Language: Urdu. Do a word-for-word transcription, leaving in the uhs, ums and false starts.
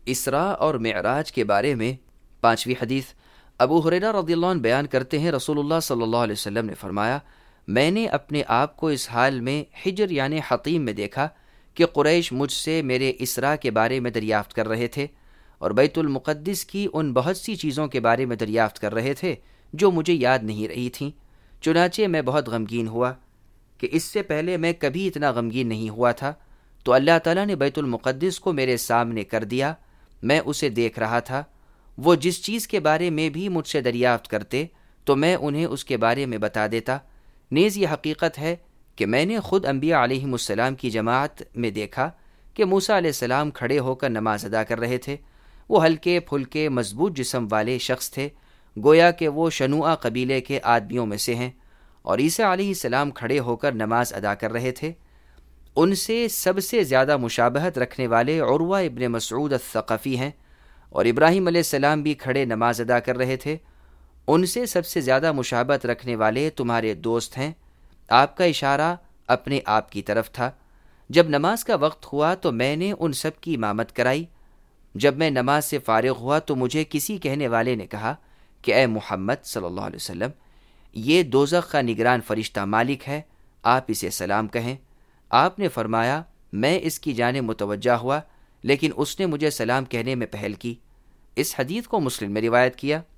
اسراء اور معراج کے بارے میں پانچویں حدیث، ابو ہریرہ رضی اللہ عنہ بیان کرتے ہیں، رسول اللہ صلی اللہ علیہ وسلم نے فرمایا، میں نے اپنے آپ کو اس حال میں حجر یعنی حطیم میں دیکھا کہ قریش مجھ سے میرے اسراء کے بارے میں دریافت کر رہے تھے اور بیت المقدس کی ان بہت سی چیزوں کے بارے میں دریافت کر رہے تھے جو مجھے یاد نہیں رہی تھیں۔ چنانچہ میں بہت غمگین ہوا کہ اس سے پہلے میں کبھی اتنا غمگین نہیں ہوا تھا، تو اللہ تعالیٰ نے بیت المقدس کو میرے سامنے کر دیا، میں اسے دیکھ رہا تھا۔ وہ جس چیز کے بارے میں بھی مجھ سے دریافت کرتے تو میں انہیں اس کے بارے میں بتا دیتا۔ نیز یہ حقیقت ہے کہ میں نے خود انبیاء علیہم السلام کی جماعت میں دیکھا کہ موسیٰ علیہ السلام کھڑے ہو کر نماز ادا کر رہے تھے۔ وہ ہلکے پھلکے مضبوط جسم والے شخص تھے، گویا کہ وہ شنوعہ قبیلے کے آدمیوں میں سے ہیں، اور عیسیٰ علیہ السلام کھڑے ہو کر نماز ادا کر رہے تھے۔ ان سے سب سے زیادہ مشابہت رکھنے والے عروہ ابن مسعود الثقفی ہیں، اور ابراہیم علیہ السلام بھی کھڑے نماز ادا کر رہے تھے۔ ان سے سب سے زیادہ مشابہت رکھنے والے تمہارے دوست ہیں۔ آپ کا اشارہ اپنے آپ کی طرف تھا۔ جب نماز کا وقت ہوا تو میں نے ان سب کی امامت کرائی۔ جب میں نماز سے فارغ ہوا تو مجھے کسی کہنے والے نے کہا کہ اے محمد صلی اللہ علیہ وسلم، یہ دوزخ کا نگران فرشتہ مالک ہے، آپ اسے سلام کہیں۔ آپ نے فرمایا، میں اس کی جانب متوجہ ہوا، لیکن اس نے مجھے سلام کہنے میں پہل کی۔ اس حدیث کو مسلم میں روایت کیا۔